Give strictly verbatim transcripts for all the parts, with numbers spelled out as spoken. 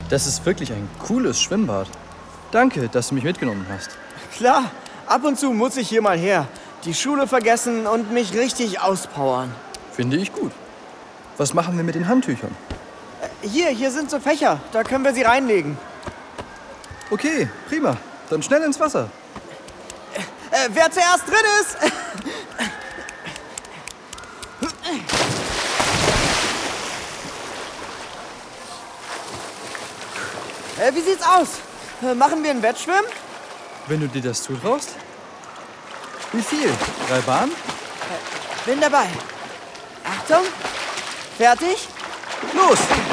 Das ist wirklich ein cooles Schwimmbad. Danke, dass du mich mitgenommen hast. Klar, ab und zu muss ich hier mal her. Die Schule vergessen und mich richtig auspowern. Finde ich gut. Was machen wir mit den Handtüchern? Hier, hier sind so Fächer. Da können wir sie reinlegen. Okay, prima. Dann schnell ins Wasser. Äh, wer zuerst drin ist? äh, wie sieht's aus? Äh, machen wir ein Wettschwimmen? Wenn du dir das zutraust. Wie viel? Drei Bahnen? Äh, bin dabei. Achtung. Fertig? Los!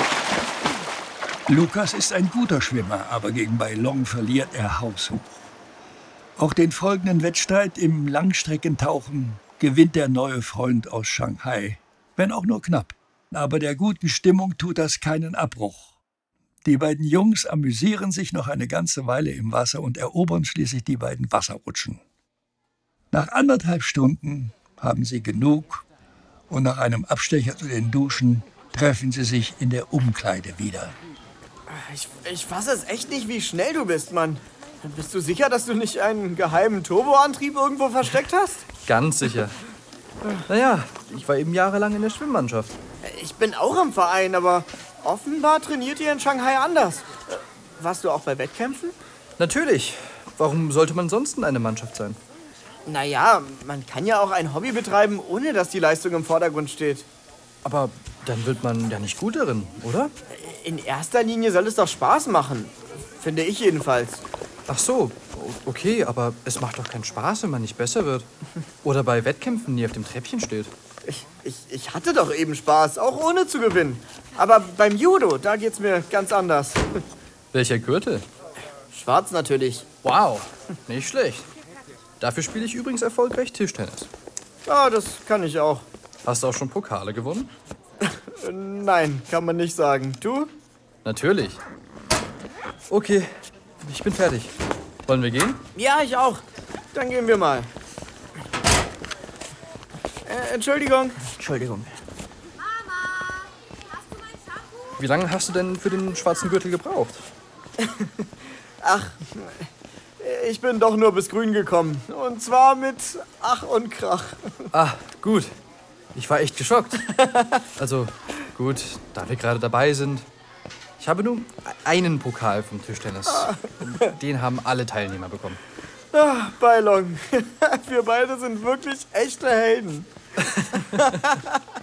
Lukas ist ein guter Schwimmer, aber gegen Bai Long verliert er haushoch. Auch den folgenden Wettstreit im Langstreckentauchen gewinnt der neue Freund aus Shanghai, wenn auch nur knapp. Aber der guten Stimmung tut das keinen Abbruch. Die beiden Jungs amüsieren sich noch eine ganze Weile im Wasser und erobern schließlich die beiden Wasserrutschen. Nach anderthalb Stunden haben sie genug und nach einem Abstecher zu den Duschen treffen sie sich in der Umkleide wieder. Ich, ich fasse es echt nicht, wie schnell du bist, Mann. Bist du sicher, dass du nicht einen geheimen Turboantrieb irgendwo versteckt hast? Ganz sicher. Naja, ich war eben jahrelang in der Schwimmmannschaft. Ich bin auch im Verein, aber offenbar trainiert ihr in Shanghai anders. Warst du auch bei Wettkämpfen? Natürlich. Warum sollte man sonst in einer Mannschaft sein? Naja, man kann ja auch ein Hobby betreiben, ohne dass die Leistung im Vordergrund steht. Aber dann wird man ja nicht gut darin, oder? In erster Linie soll es doch Spaß machen. Finde ich jedenfalls. Ach so, okay, aber es macht doch keinen Spaß, wenn man nicht besser wird. Oder bei Wettkämpfen nie auf dem Treppchen steht. Ich, ich, ich hatte doch eben Spaß, auch ohne zu gewinnen. Aber beim Judo, da geht's mir ganz anders. Welcher Gürtel? Schwarz natürlich. Wow, nicht schlecht. Dafür spiele ich übrigens erfolgreich Tischtennis. Ja, das kann ich auch. Hast du auch schon Pokale gewonnen? Nein, kann man nicht sagen. Du? Natürlich. Okay, ich bin fertig. Wollen wir gehen? Ja, ich auch. Dann gehen wir mal. Äh, Entschuldigung. Entschuldigung. Mama, hast du mein Shampoo? Wie lange hast du denn für den schwarzen Gürtel gebraucht? Ach, ich bin doch nur bis grün gekommen. Und zwar mit Ach und Krach. Ah, gut. Ich war echt geschockt. Also, gut, da wir gerade dabei sind. Ich habe nur einen Pokal vom Tischtennis. Den haben alle Teilnehmer bekommen. Ah, Bai Long. Wir beide sind wirklich echte Helden.